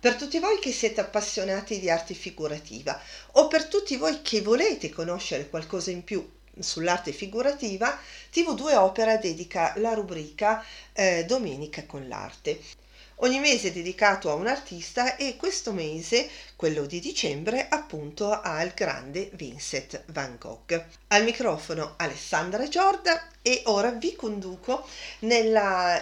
Per tutti voi che siete appassionati di arte figurativa o per tutti voi che volete conoscere qualcosa in più sull'arte figurativa, TV2 Opera dedica la rubrica Domenica con l'arte. Ogni mese è dedicato a un artista e questo mese, quello di dicembre, appunto al grande Vincent van Gogh. Al microfono Alessandra Giorda e ora vi conduco nella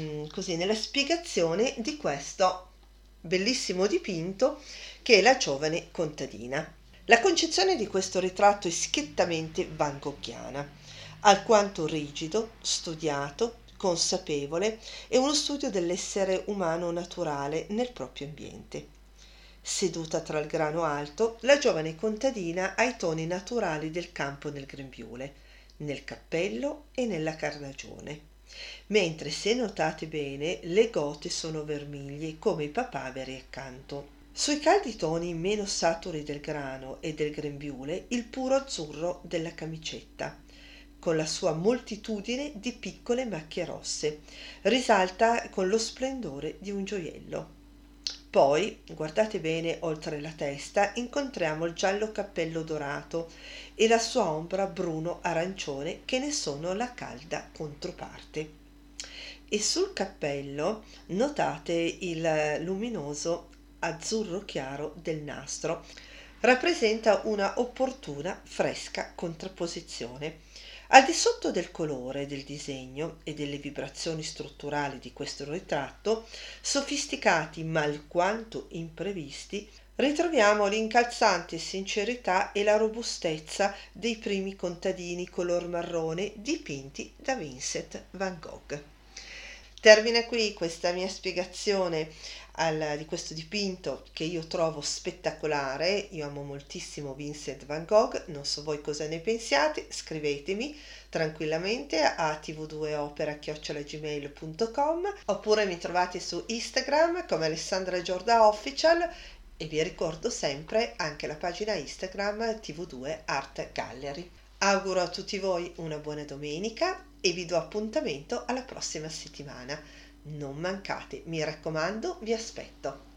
spiegazione di questo bellissimo dipinto che è La giovane contadina. La concezione di questo ritratto è schiettamente van Goghiana, alquanto rigido, studiato, consapevole, è uno studio dell'essere umano naturale nel proprio ambiente. Seduta tra il grano alto, la giovane contadina ha i toni naturali del campo nel grembiule, nel cappello e nella carnagione. Mentre se notate bene, le gote sono vermiglie come i papaveri accanto. Sui caldi toni meno saturi del grano e del grembiule, il puro azzurro della camicetta, con la sua moltitudine di piccole macchie rosse, risalta con lo splendore di un gioiello. Poi, guardate bene oltre la testa, incontriamo il giallo cappello dorato e la sua ombra bruno-arancione che ne sono la calda controparte. E sul cappello notate il luminoso azzurro chiaro del nastro. Rappresenta una opportuna, fresca contrapposizione. Al di sotto del colore, del disegno e delle vibrazioni strutturali di questo ritratto, sofisticati ma alquanto imprevisti, ritroviamo l'incalzante sincerità e la robustezza dei primi contadini color marrone dipinti da Vincent van Gogh. Termina qui questa mia spiegazione di questo dipinto che io trovo spettacolare. Io amo moltissimo Vincent van Gogh, non so voi cosa ne pensiate, scrivetemi tranquillamente a tv2opera@gmail.com oppure mi trovate su Instagram come Alessandra Giorda Official e vi ricordo sempre anche la pagina Instagram TV2 Art Gallery. Auguro a tutti voi una buona domenica e vi do appuntamento alla prossima settimana. Non mancate, mi raccomando, vi aspetto.